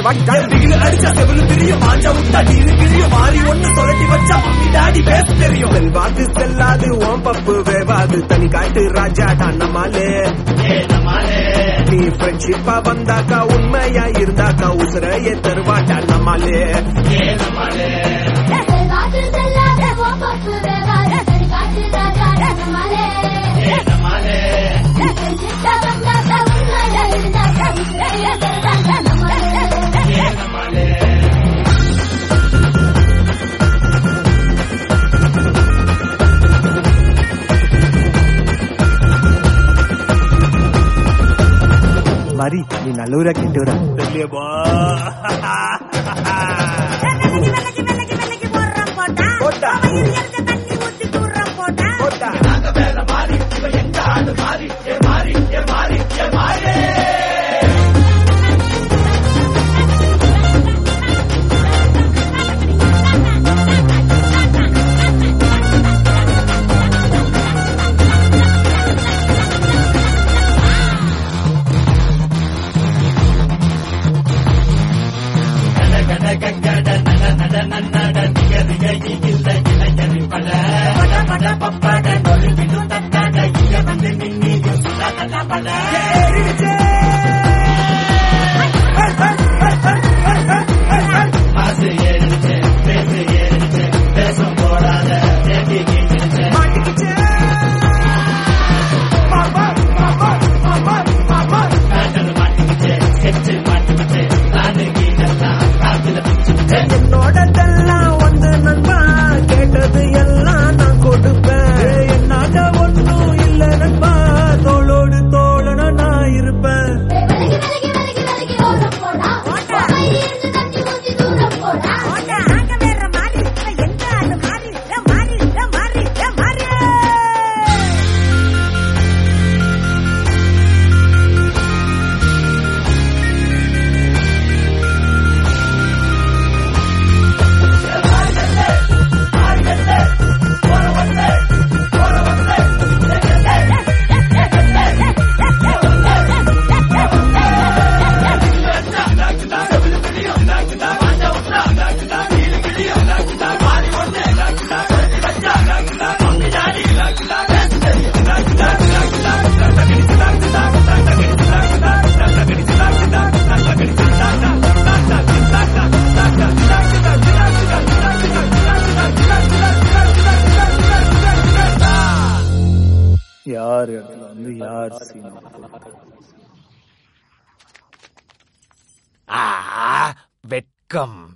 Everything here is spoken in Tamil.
அடிச்சா செவலு தெரியும் மாஞ்சா விட்டா நீரு கிழியும் மாறி ஒண்ணு சொல்லி வச்சா மம்மி டாடி பேச தெரியும் செல்வாக்கு செல்லாது ஓம் பப்பு வேவாது தனி காட்டு ராஜா நம்மாலே நீ ஃப்ரெண்ட்ஷிப்பா வந்தாக்கா உண்மையா இருந்தாக்கா உசுரையே தருவாட்டா நம்மாலே மாறி நீ நல்லூரா கெட்டூரா தெரியபா யார் வந்து யார் வெட்கம்